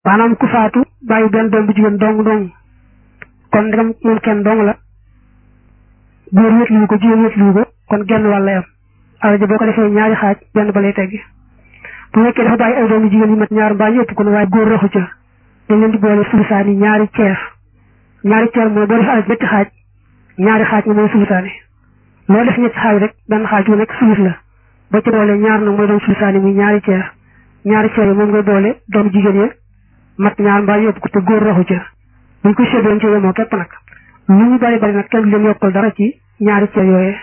maanaam ku faatu bàyyi benn doom bu jigéen dong kon ndegam moom kenn dong la góor wétluwu ko jigéen wétluwu ko kon genn wàll lay am alal ji boo ko defee ñaari xaaj benn ba lay teggi bu fekkee dafa bàyyi ay doomu jigéen yu mat ñaar mbaa ñëpp kon waaye góor raxu ca dañ leen di boole sulusaani ñaari ceer mooy boo def alal ñetti xaaj ñaari xaaj nga mooy sulusaani loo def ñetti xaaj rek benn xaaj bu nekk sulus la boo ci boole ñaar nag mooy doon sulusaani muy ñaari ceer yi moom ngay boole doomu jigéen ya mat ñaar mbaa ñëpp ko te góor raxu ca buñ ko séddoon ci yemoo képp nag lu ñu bari nag kenn du leen yokkal dara ci ñaari ceer yooyee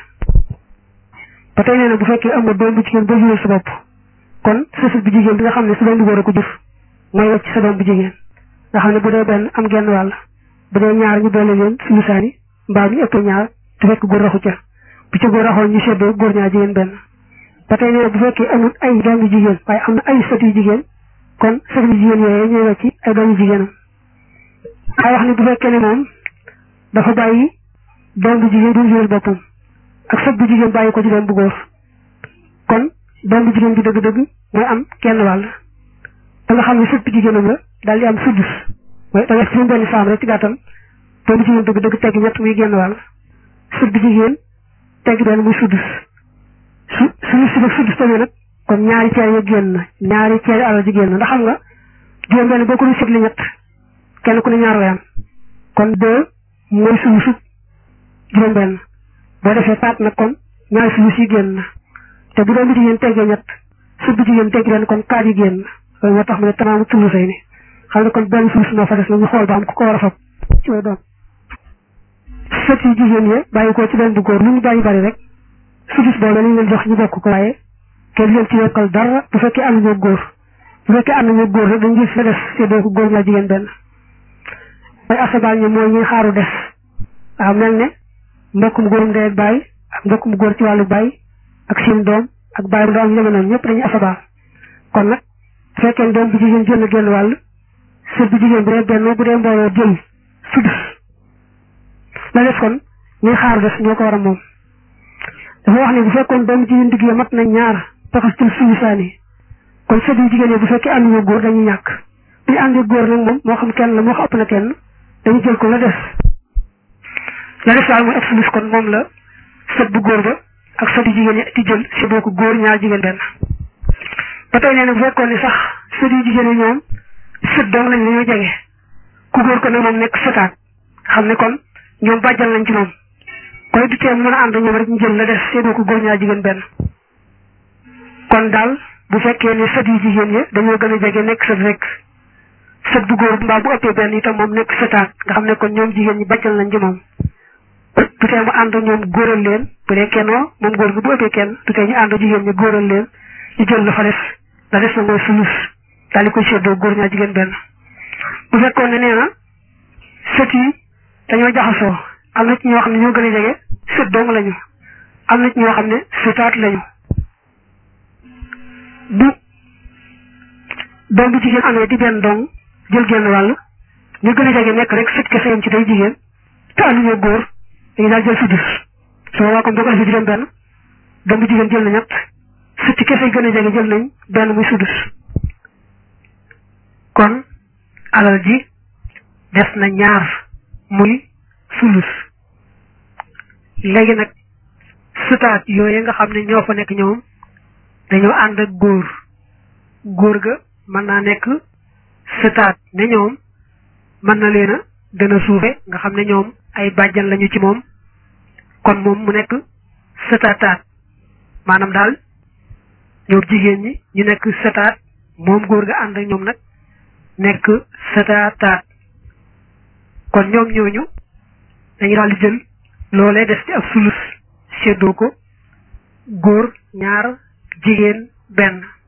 ba tey nee na bu fekkee am nga doom bu jigéen ba jural sa bopp kon sësut bu jigéen bi nga xam ne sa doom bu góor a ko jur mooy wacc sa doom bu jigéen nga xam ne bu dee benn am genn wàll bu dee ñaar ñu boole leen sulusaani mbaa ñu ëpp ñaar te fekk góor raxu ca bu ca góor raxoon ñu séddoo góor ñaar jigéen benn ba tey nee na bu fekkee amul ay doom bu jigéen waaye am na ay sët yu jigéen kon sët yu jigéen yooyee ñooy wacc ay doom yu jigéenam ay wax ni bu fekkee ne moom dafa bàyyi doom bu jigéen bu jural boppam ak sët bu jigéen bàyyi ko ci doom bu góor kon doom bu jigéen bi dëgg-dëgg mooy am kenn wàll da nga xam ne sët bu jigéenam la daal di am suddus mooy da nga fi benn saam rek ci gàttal doom bu jigéen dëgg-dëgg tegg ñett muy genn wàll sët bu jigéen tegg benn muy suddus suñu suddus tamit nag kon ñaari ceer ya génn na ñaari ceer alal ji génn na ndax xam nga juróom benn boo ko doon seetli ñett kenn ku ne ñaar wayam kon deux mooy suñu sut juróom benn boo defee paat nag kon ñaari sulus yi génn na te bu doom bu jigéen teggee ñett sut bu jigéen tegg ren kon kaat yi génn na loolu moo tax mu ne tamaamu sulusay ni xam ne kon benn sulus moo fa des na ñu xool ba am ku ko war a fab ci way doom sët yi jigéen yi bàyyi ko ci doom bu góor lu ñu bàyyi bari rek sulus boobu lañ leen jox ñu bokk ko waaye kenn leen ci yokkal dara bu fekkee am nañoo góor rek dañ gis fa des séddoo ko góor ñaa jigéen benn mooy asabaal ñi mooy ñuy xaaru des waaw mel ne mbokkum góorum ndey ak baay ak mbokkum góor ci wàllu baay ak seen doom ak baay bu doom yëngu noonu ñëpp dañuy asabaal kon nag bu fekkee doom bu jigéen jël na genn wàll sët bu jigéen bu dee benn bu dee mbooloo jël sudus la des kon ñuy xaaru des ñoo ko war a moom dafa wax ne bu fekkoon doom jigéen digg ya mat na ñaar taxastul sulusaani kon sët yu jigéen yi bu fekkee ànduñu góor dañuy ñàkk bu ñu àndee góor nag moom moo xam kenn la moo xam ëpp na kenn dañu jël ko la des daal mooy ak sulus kon moom la sët bu góor ba ak sët yu jigéen yi di jël si boo ko góor ñaar jigéen benn ba tey nee na bu fekkoon ne sax sët yu jigéen yi ñoom sët dong lañ dañoo jege ku góor ko nag moom nekk sëtaat xam ne kon ñoom bàjjal nañ ci moom koy du tee mën a ànd ñoom rek ñu jël la des si boo ko góor ñaar jigéen benn kon daal bu fekkee ne sët yu jigéen yi dañoo gën a jege nekk sët rek sët bu góor mbaa bu ëppee benn itam moom nekk sëtaat nga xam ne kon ñoom jigéen ñi bàjjal nañ ci moom du tee mu ànd ñoom góoral leen bu dee kennoo moom góor gi bu ëppee kenn du tee ñu ànd jigéen ñi góoral leen ñu jël la fa des la des na mooy sulus daal di koy séddoo góor ñaar jigéen benn bu fekkoon ne nee na sët yi dañoo jaxasoo am na ci ñoo xam ne ñoo gën a jege sët dong lañu am na ci ñoo xam ne sëtaat lañu bu doom bu jigéen amee di benn dong jël genn wàll ñu gën a jege nekk rek sët kese yam ci day jigéen te ànduñoo góor dañu daal jël sudus su boobaa comme boo ko defee juróom benn doom bu jigéen jël na ñett sët ci kese yi gën a jege jël nañ benn muy sudus kon alal ji des na ñaar muy sulus léegi nag sëtaat yooyu nga xam ne ñoo fa nekk ñoom dañoo ànd ak góor ga mën naa nekk sëtaat ne ñoom mën na leen a gën a suufe nga xam ne ñoom ay bàjjan lañu ci moom kon moom mu nekk sëtaataat maanaam daal ñoom jigéen ñi ñu nekk sëtaat moom góor ga ànd ak ñoom nag nekk sëtaataat kon ñoom ñooñu dañu daal di jël loolee des ci ab sulus séddoo ko góor ñaar jigéen benn